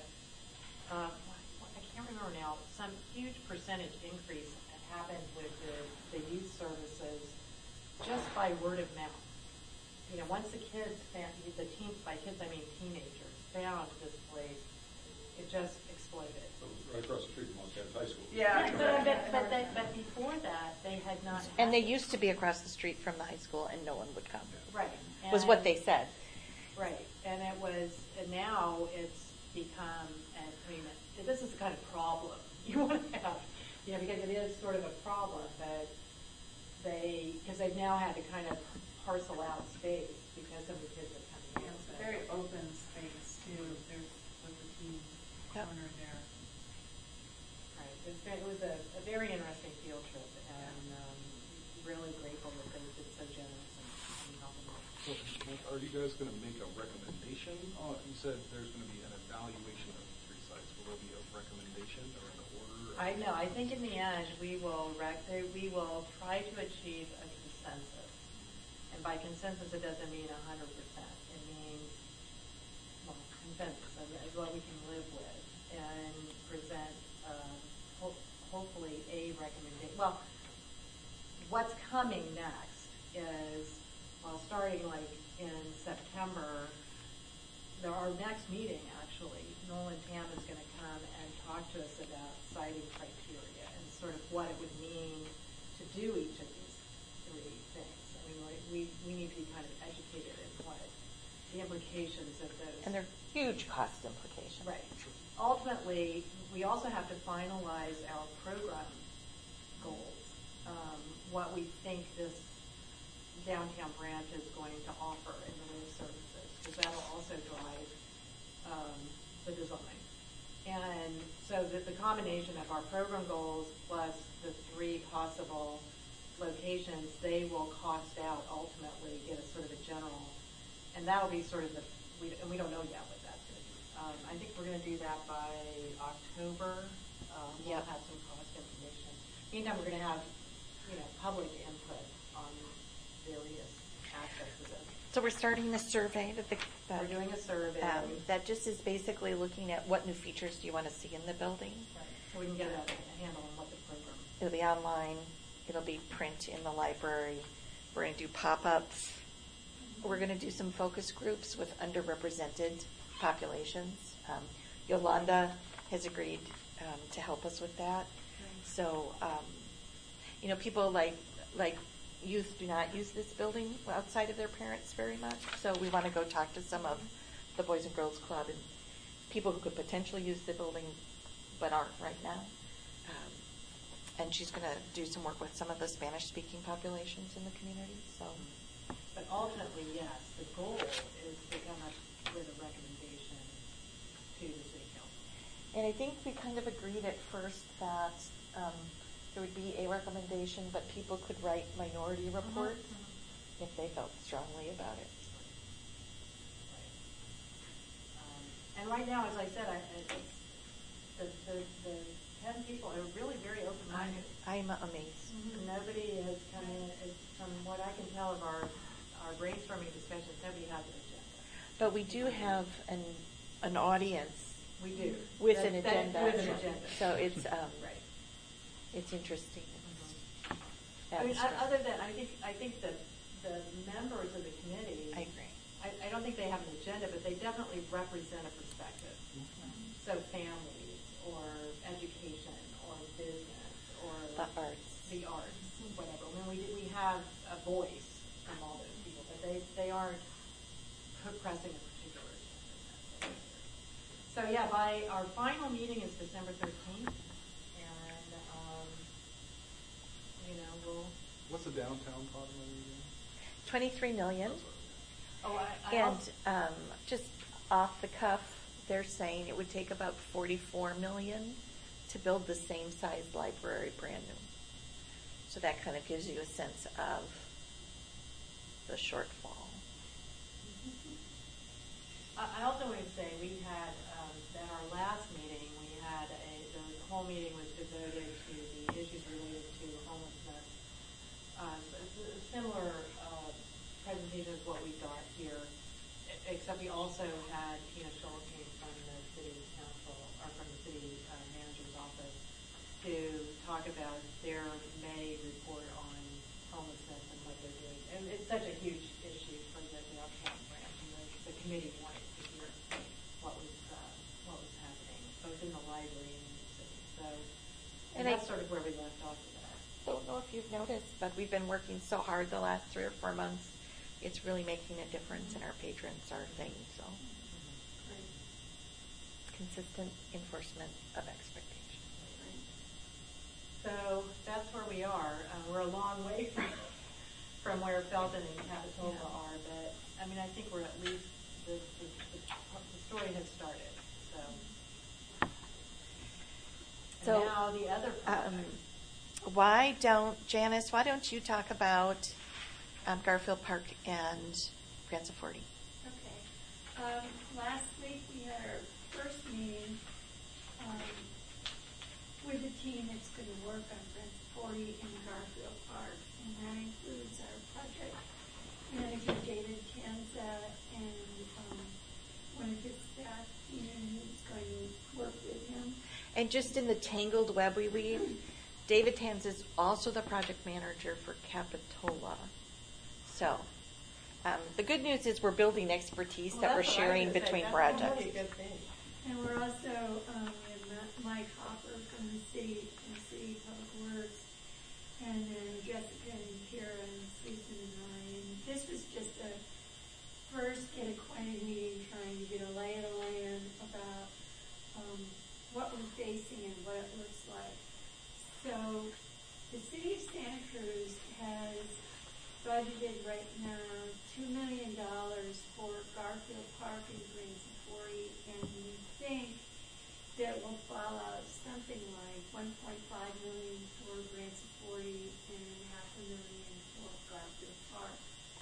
I can't remember now. Some huge percentage increase happened with the youth services just by word of mouth. You know, once the kids found, by kids I mean teenagers, found this place, it just exploded. So right across the street from Montana High School. Yeah. But before that, they had not. And they had it. used to be across the street from the high school, and no one would come. Right. Was what And- they said. Right, and now it's become, and I mean, this is the kind of problem you want to have, you know, because it is sort of a problem that because they've now had to kind of parcel out space because of the kids that come in. It's a very open space too. There's with the team Yep. corner there. Right, it was a very interesting field trip, and really grateful that they were so generous and helping us. Well, are you guys going to make a recommendation? You said there's going to be an evaluation of the 3 sites. Will there be a recommendation or an order? I know. I think in the end we will try to achieve a consensus, and by consensus it doesn't mean 100%. It means consensus is what we can live with, and present hopefully a recommendation. Well, what's coming next is starting like in September. Our next meeting, actually, Nolan Tam is going to come and talk to us about citing criteria and sort of what it would mean to do each of these 3 things. I mean, we need to be kind of educated in what the implications of those. And they're huge cost implications. Right. Ultimately, we also have to finalize our program goals, what we think this downtown branch is going to offer in the way of services, because that will also drive the design. And so the combination of our program goals plus the 3 possible locations, they will cost out ultimately, get us sort of a general, and that'll be sort of and we don't know yet what that's going to be. I think we're going to do that by October. We'll Yep. have some cost information. Meantime, we're going to have, public input on various aspects of this. So we're starting the survey We're doing a survey. that just is basically looking at what new features do you want to see in the building. Right, so we can get a handle on what the program. It'll be online. It'll be print in the library. We're going to do pop-ups. We're going to do some focus groups with underrepresented populations. Yolanda has agreed to help us with that. So, people like youth do not use this building outside of their parents very much. So we want to go talk to some of the Boys and Girls Club and people who could potentially use the building but aren't right now. And she's going to do some work with some of the Spanish-speaking populations in the community. So, But ultimately, yes, the goal is to come up with a recommendation to the city council. and I think we kind of agreed at first that there would be a recommendation, but people could write minority reports if they felt strongly about it. And right now, as I said, the 10 people are really very open-minded. I'm amazed. Nobody has come in, from what I can tell of our brainstorming discussions, nobody has an agenda. But we do have an audience We do. with an agenda. With an agenda. So it's Right. it's interesting. I mean, Abstract. other than, I think that the members of the committee, I agree. I don't think they have an agenda, but they definitely represent a perspective. So families, or education, or business, or The arts. the arts, whatever. I mean, we have a voice from all those people, but they aren't pressing a particular agenda. So yeah, by our final meeting is December 13th, and we'll. What's the downtown pot money again? 23 million. Oh, I And also, just off the cuff, they're saying it would take about 44 million to build the same size library brand new. So that kind of gives you a sense of the shortfall. I also want to say we had at our last meeting the whole meeting was devoted to the issues related to homelessness. A similar presentation is what we got here, except we also had Tina Scholl came from the city council, or from the city manager's office, to talk about their May report on homelessness and what they're doing. And it's such a huge issue for the downtown branch, and the committee wanted to hear what was happening, both in the library and in the city. So, and that's sort of where we left off with that. Don't know if you've noticed, but we've been working so hard the last 3 or 4 months. It's really making a difference, and our patrons are saying so. Consistent enforcement of expectations. So that's where we are. We're a long way from where Felton and Capitola are, but I mean, I think we're at least the story has started. So and now the other project. Janice, why don't you talk about Garfield Park and Branciforte? Okay. Last week we had our first meeting with the team that's going to work on Branciforte and Garfield Park, and that includes our project manager David Tanza and one of his staff, who's going to work with him. And just in the tangled web we weave, David Tanza is also the project manager for Capitola. So the good news is we're building expertise that we're sharing between projects. And we're also Mike Hopper from the city Public Works, and then Jessica and Kira and Susan and I. And this was just a first get acquainted meeting, trying to get a lay of the land about what we're facing and what it looks like. So the city of Santa Cruz has budgeted right now $2 million for Garfield Park and Branciforte, and we think that will fall out something like $1.5 million for Branciforte and $500,000 for Garfield Park.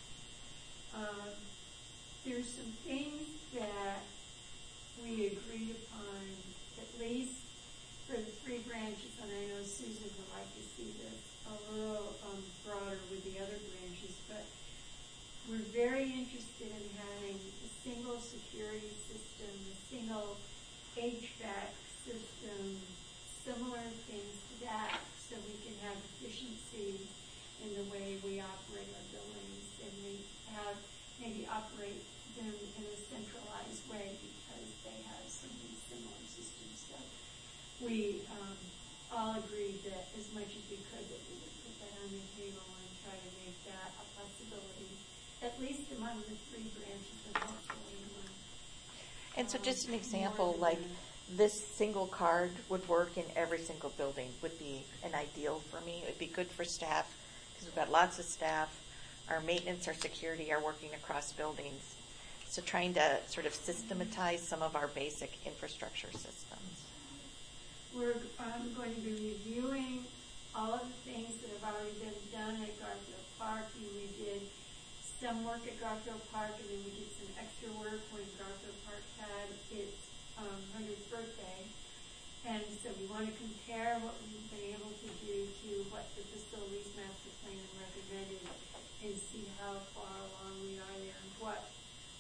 There's some things that we agreed upon, at least for the 3 branches, and I know Susan would like to see this a little broader with the other branches, but we're very interested in having a single security system, a single HVAC system, similar things to that, so we can have efficiency in the way we operate our buildings, and we have maybe operate them in a centralized way because they have so many similar systems. So we all agreed that as much as we could that we would put that on the table and try to make that a possibility, at least among the 3 branches and hopefully among. And so just an example, like this single card would work in every single building would be an ideal for me. It would be good for staff because we've got lots of staff. Our maintenance, our security are working across buildings. So trying to sort of systematize some of our basic infrastructure systems. We're going to be reviewing all of the things that have already been done at Garfield Park. We did some work at Garfield Park, and then we did some extra work when Garfield Park had its 100th birthday. And so we want to compare what we've been able to do to what the facilities master plan recommended and see how far along we are there and what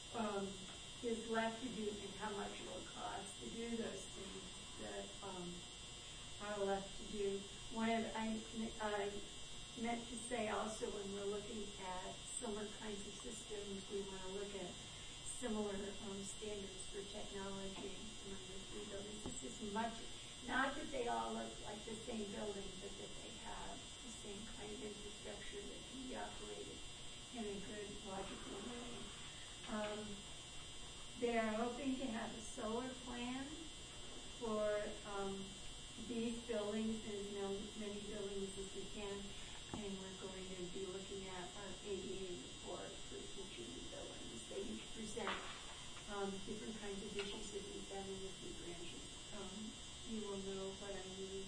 is left to do and how much it will cost to do those things that are left to do. I meant to say also when we're looking at similar kinds of systems, we want to look at similar standards for technology among the 3 buildings. This is much, not that they all look like the same building, but that they have the same kind of infrastructure that can be operated in a good, logical way. They're hoping to have a solar plan for these buildings and as many buildings as we can, and we're going to be looking at our ADA report for each of the buildings. They each present different kinds of issues that we've done in the 3 branches. You will know what I mean.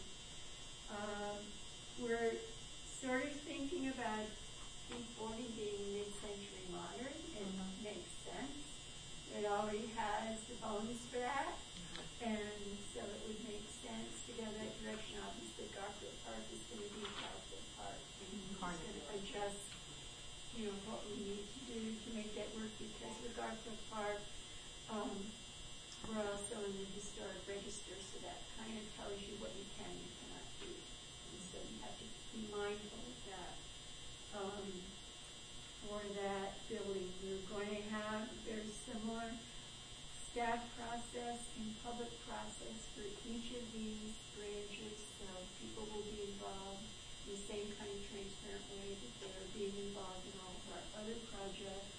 We're sort of thinking about C40 being mid-century modern. It makes sense. It already has the bones for that, and so it would make sense to go that direction. Obviously, Garfield Park is going to be Garfield Park, and it's going to adjust what we need to do to make that work, because with Garfield Park, we're also in the historic register, so that kind of tells you what you can and cannot do. And so you have to be mindful of that. For that building, we're going to have very similar staff process and public process for each of these branches, so people will be involved in the same kind of transparent way that they're being involved in all of our other projects.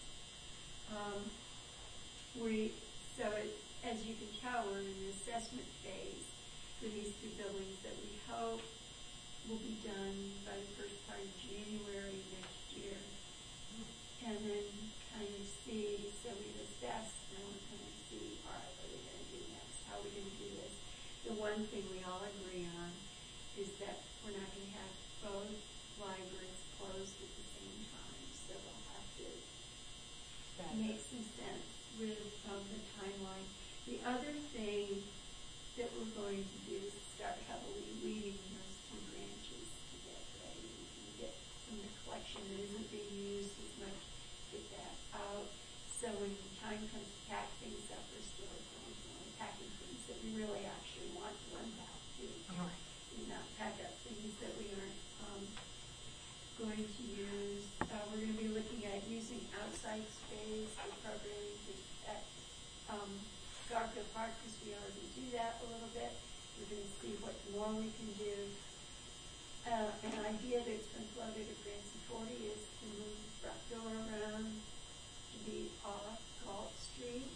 As you can tell, we're in an assessment phase for these two buildings that we hope will be done by the first part of January next year. And then kind of see, so we've assessed, and we're going to see, all right, what are we going to do next? How are we going to do this? The one thing we all agree on is that we're not going to have both libraries closed at the same time, so we'll have to make some sense with the timeline. The other thing that we're going to do is start heavily weeding those two branches to get ready and get some of the collection that isn't being used as much, get that out. So when time comes to pack things up, we're still packing things that we really actually want to unpack too. And not pack up things that we aren't going to use. We're going to be looking at using outside space for programming at Garfield Park, because we already do that a little bit. We're going to see what more we can do. An idea that's been floated at Branson 40 is to move the front door around to be off Galt Street.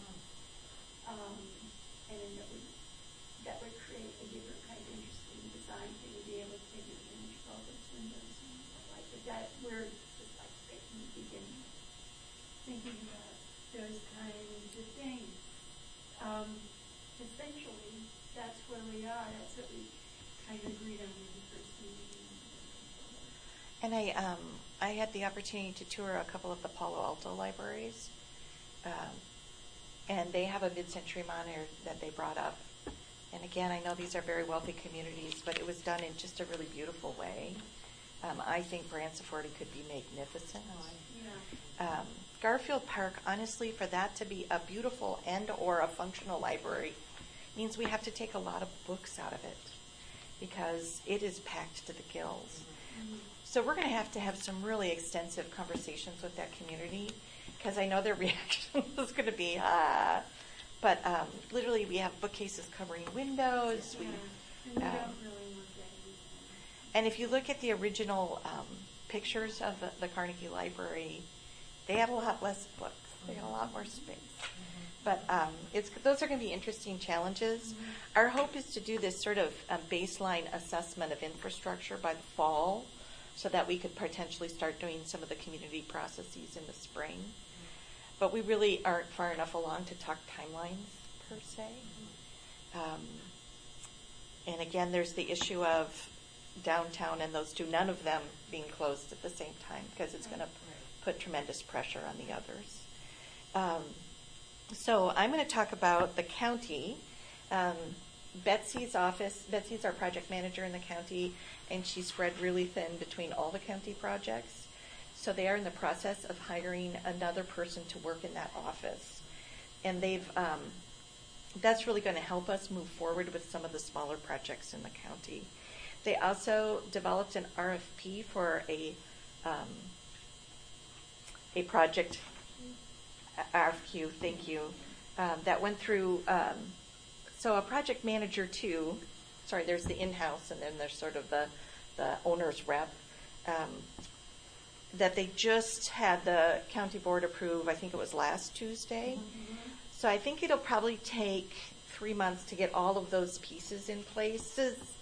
And that would create a different kind of interesting design thing to be able to take advantage of all those windows and like. But that we're just like right in the beginning, thinking about those kinds of things. Essentially, that's where we are. That's what we kind of agreed on in the first meeting. And I had the opportunity to tour a couple of the Palo Alto libraries, and they have a mid-century monitor that they brought up. And again, I know these are very wealthy communities, but it was done in just a really beautiful way. I think Branciforte could be magnificent. Yeah. Garfield Park, honestly, for that to be a beautiful and or a functional library means we have to take a lot of books out of it because it is packed to the gills. Mm-hmm. So we're going to have some really extensive conversations with that community because I know their reaction is going to be, But literally we have bookcases covering windows. Yeah. And we don't really want that either. And if you look at the original pictures of the Carnegie Library, they had a lot less books. They had a lot more space. But those are going to be interesting challenges. Our hope is to do this sort of baseline assessment of infrastructure by the fall so that we could potentially start doing some of the community processes in the spring. But we really aren't far enough along to talk timelines per se. And again, there's the issue of downtown and those two, none of them being closed at the same time because it's going to put tremendous pressure on the others. So I'm going to talk about the county. Betsy's our project manager in the county, and she's spread really thin between all the county projects. So they are in the process of hiring another person to work in that office. And that's really going to help us move forward with some of the smaller projects in the county. They also developed an RFP for a project, RFQ, thank you, that went through, so a project manager too, there's the in-house and then there's sort of the owner's rep, that they just had the county board approve, I think it was last Tuesday. Mm-hmm. So I think it'll probably take 3 months to get all of those pieces in place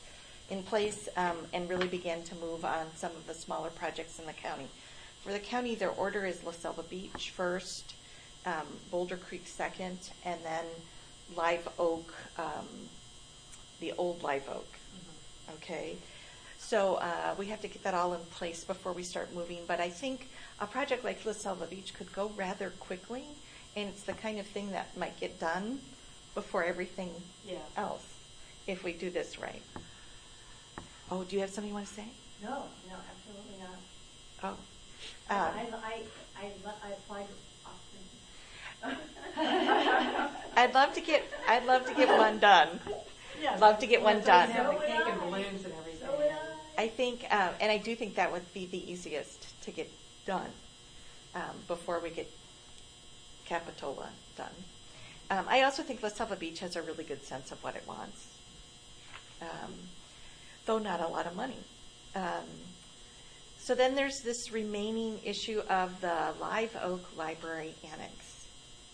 and really begin to move on some of the smaller projects in the county. For the county, their order is La Selva Beach first, Boulder Creek second, and then Live Oak, the old Live Oak. Mm-hmm. Okay. So we have to get that all in place before we start moving. But I think a project like La Selva Beach could go rather quickly, and it's the kind of thing that might get done before everything else if we do this right. Oh, do you have something you want to say? No, absolutely not. Oh. I applied often. I'd love to get one done. Yeah. Love to get one So done. you have the cake and balloons and everything. So would I think, and I do think that would be the easiest to get done before we get Capitola done. I also think La Selva Beach has a really good sense of what it wants, though not a lot of money. So then there's this remaining issue of the Live Oak Library Annex.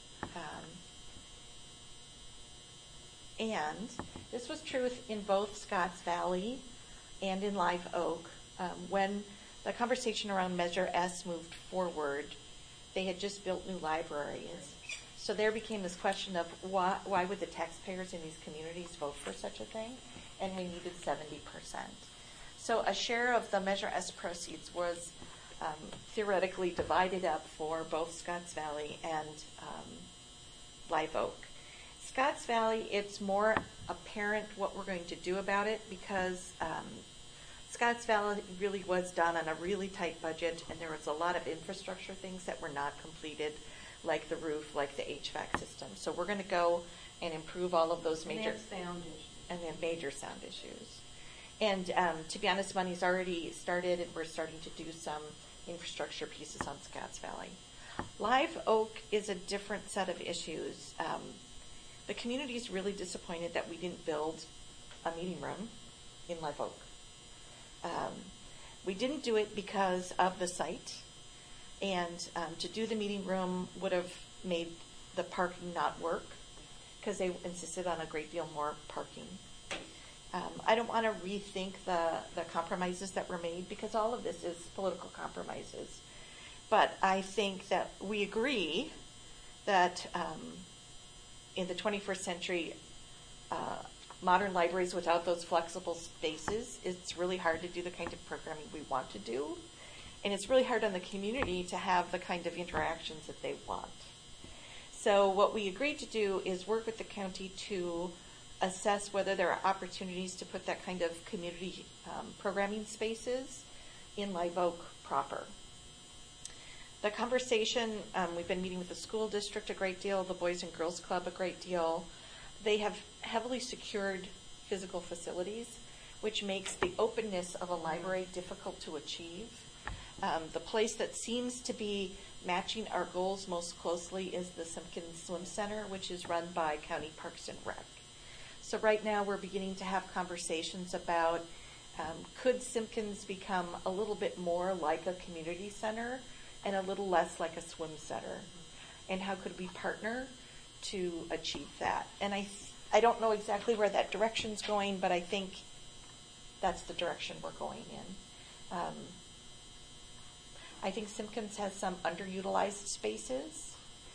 And this was true in both Scotts Valley and in Live Oak. When the conversation around Measure S moved forward, they had just built new libraries. So there became this question of why would the taxpayers in these communities vote for such a thing? And we needed 70%. So a share of the Measure S proceeds was theoretically divided up for both Scotts Valley and Live Oak. Scotts Valley, it's more apparent what we're going to do about it because Scotts Valley really was done on a really tight budget, and there was a lot of infrastructure things that were not completed, like the roof, like the HVAC system. So we're going to go and improve all of those major sound issues. and then major sound issues. And to be honest, money's already started, and we're starting to do some infrastructure pieces on Scotts Valley. Live Oak is a different set of issues. The community is really disappointed that we didn't build a meeting room in Live Oak. We didn't do it because of the site, and to do the meeting room would have made the parking not work because they insisted on a great deal more parking. I don't want to rethink the compromises that were made because all of this is political compromises. But I think that we agree that in the 21st century, modern libraries without those flexible spaces, it's really hard to do the kind of programming we want to do. And it's really hard on the community to have the kind of interactions that they want. So what we agreed to do is work with the county to assess whether there are opportunities to put that kind of community programming spaces in Live Oak proper. The conversation, we've been meeting with the school district a great deal, the Boys and Girls Club a great deal. They have heavily secured physical facilities, which makes the openness of a library difficult to achieve. The place that seems to be matching our goals most closely is the Simpkins Swim Center, which is run by County Parks and Rec. So right now we're beginning to have conversations about could Simpkins become a little bit more like a community center and a little less like a swim center? And how could we partner to achieve that? And I don't know exactly where that direction's going, but I think that's the direction we're going in. I think Simpkins has some underutilized spaces,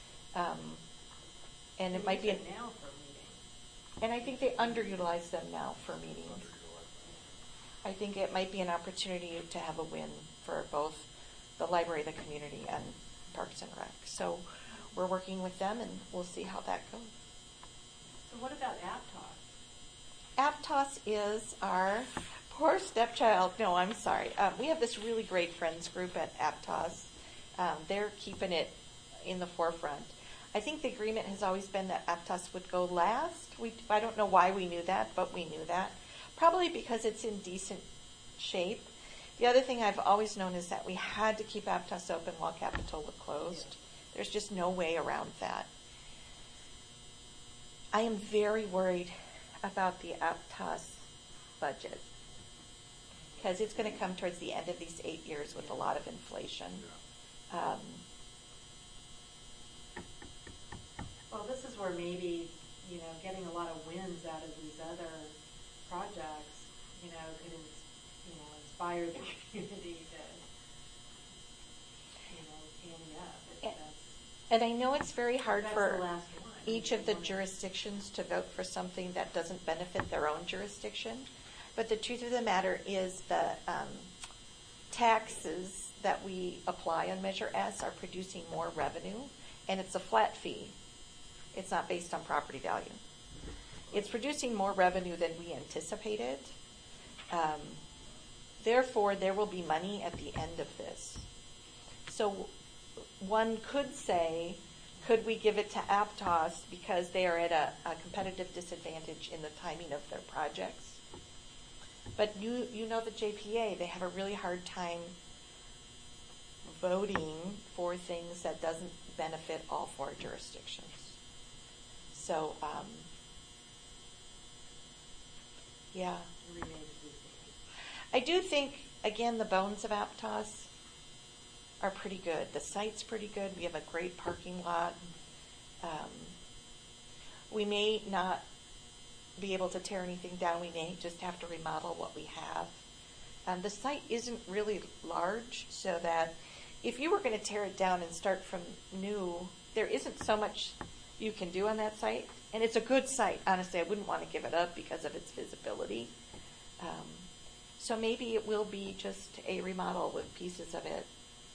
and it might be now for meetings. and I think they underutilize them now for meetings. I think it might be an opportunity to have a win for both the library, the community, and Parks and Rec. So we're working with them, and we'll see how that goes. So what about Aptos? Aptos is our poor stepchild. No, I'm sorry. We have this really great friends group at Aptos. They're keeping it in the forefront. I think the agreement has always been that Aptos would go last. I don't know why we knew that, but we knew that. Probably because it's in decent shape. The other thing I've always known is that we had to keep Aptos open while Capitola closed. Yeah. There's just no way around that. I am very worried about the Aptos budget because it's going to come towards the end of these 8 years with a lot of inflation. Well, this is where maybe, getting a lot of wins out of these other projects, could, inspire the community to, ante up. And I know it's very hard That's for the last one. each of the jurisdictions to vote for something that doesn't benefit their own jurisdiction. But the truth of the matter is the taxes that we apply on Measure S are producing more revenue, and it's a flat fee. It's not based on property value. It's producing more revenue than we anticipated. Therefore, there will be money at the end of this. So one could say, could we give it to Aptos because they are at a competitive disadvantage in the timing of their projects? But you know the JPA, they have a really hard time voting for things that doesn't benefit all four jurisdictions. So, yeah. I do think, again, the bones of Aptos are pretty good. The site's pretty good. We have a great parking lot. We may not be able to tear anything down. We may just have to remodel what we have. The site isn't really large, so that if you were going to tear it down and start from new, there isn't so much you can do on that site. And it's a good site. Honestly, I wouldn't want to give it up because of its visibility. So maybe it will be just a remodel with pieces of it.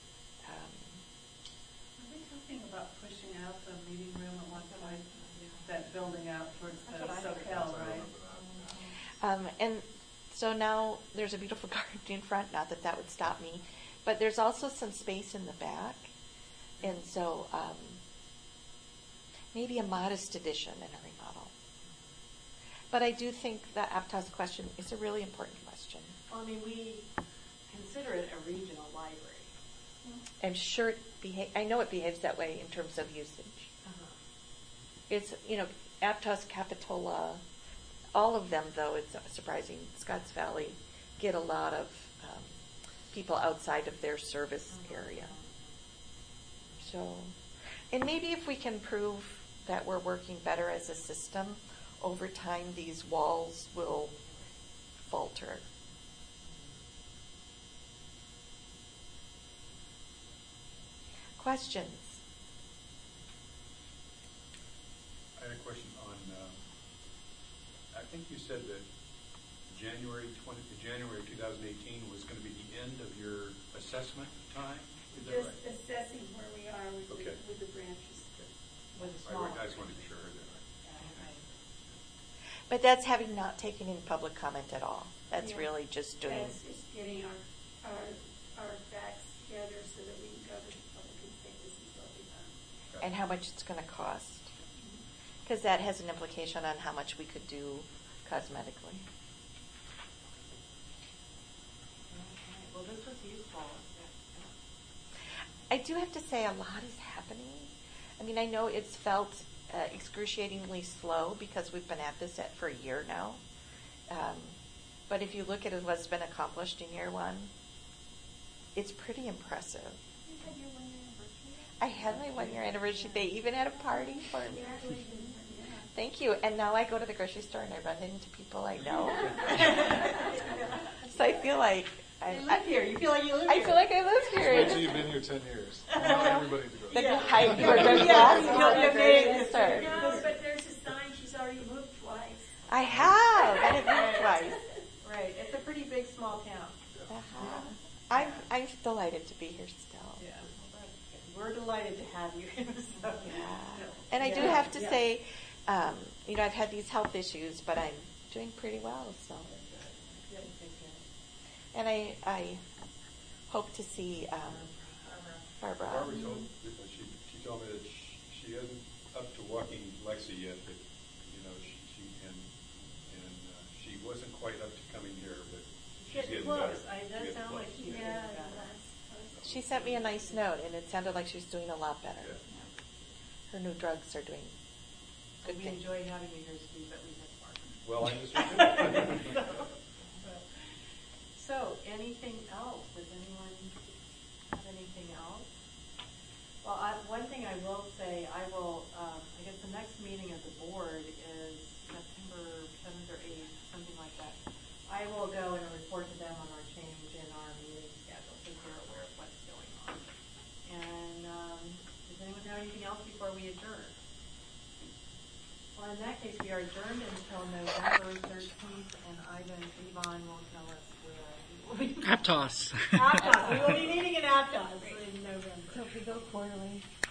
Are we talking about pushing out the meeting room at one point? That building out towards the That's what I Soquel, right? And so now there's a beautiful garden in front, not that that would stop me, but there's also some space in the back. And so maybe a modest addition and a remodel. But I do think the Aptos question is a really important question. Well, I mean, we consider it a regional library. I'm sure I know it behaves that way in terms of usage. It's, Aptos, Capitola, all of them, though, it's surprising, Scotts Valley get a lot of people outside of their service area. So, and maybe if we can prove that we're working better as a system, over time these walls will falter. Questions? I had a question on, I think you said that January 2018 was going to be the end of your assessment time? Is that Just right? assessing where we are with, Okay. with the branches. With a small. I just wanted to be sure I heard that right. But that's having not taken in public comment at all. That's Yeah. really just doing. That's just getting our facts together so that we can go to the public and say this is what we've done. And how much it's going to cost. Because that has an implication on how much we could do cosmetically. Okay. Well, this was useful. I do have to say a lot is happening. I mean, I know it's felt excruciatingly slow because we've been at this for a year now. But if you look at what's been accomplished in year one, it's pretty impressive. You had your 1 year anniversary? I had my 1 year anniversary. They even had a party for me. Congratulations. Thank you. And now I go to the grocery store and I run into people I know. So I feel like You live here. You feel like you live I here. feel like I live Wait till here. you've been here 10 years. Not everybody's going Then to you hide Yeah. for Yeah. good Yeah. class. Yeah. You're very concerned. No, but there's a sign she's already moved twice. I have. I have moved twice. Right. It's a pretty big, small town. I'm delighted to be here still. Yeah. Well, that's good. We're delighted to have you. So, Yeah. And I do Yeah. have to Yeah. say, I've had these health issues, but I'm doing pretty well. So, Good, good, good. and I hope to see Barbara. Barbara told, she told me that she isn't up to walking Lexi yet, but, she wasn't quite up to coming here, but she's Getting getting close. better. It does Getting sound close. like she's getting Yeah, better. She sent me a nice note, and it sounded like she was doing a lot better. Yeah. Her new drugs are doing good We things. enjoy having you here, Steve, but we miss Mark. Well, I just So, anything else? Does anyone have anything else? Well, one thing I will say, I guess the next meeting of the board is September 7th or 8th, something like that. I will go and report to them on our change in our meeting schedule, so they're aware of what's going on. And does anyone have anything else before we adjourn? Well, in that case, we are adjourned until November 13th, and Yvonne will tell us where. Aptos. Aptos. We will be meeting in Aptos in November. So we go quarterly.